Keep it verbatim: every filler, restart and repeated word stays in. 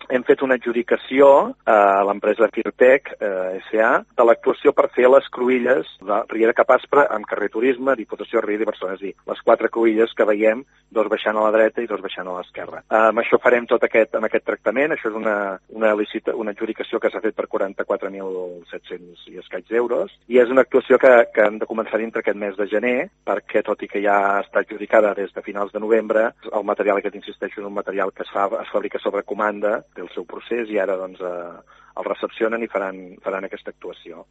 hem fet una adjudicació a l'empresa Firtec eh, S A de l'actuació per fer les cruïlles de Riera Capaspre amb carrer Turisme, Diputació de Riera i Barcelona. És a dir, les quatre cruïlles que veiem, dos baixant a la dreta i dos baixant a l'esquerra. Eh, amb això farem tot aquest, amb aquest tractament. Això és una, una, licita, una adjudicació que s'ha fet per quaranta-quatre mil set-cents i escaig d'euros i és una actuació que, que hem de començar dintre aquest mes de gener perquè, tot i que ja està adjudicada des de finals de novembre, el material aquest, insisteixo, és un material que es, fa, es fabrica sobre comanda, té el seu procés i ara doncs, eh, el recepcionen i faran, faran aquesta actuació.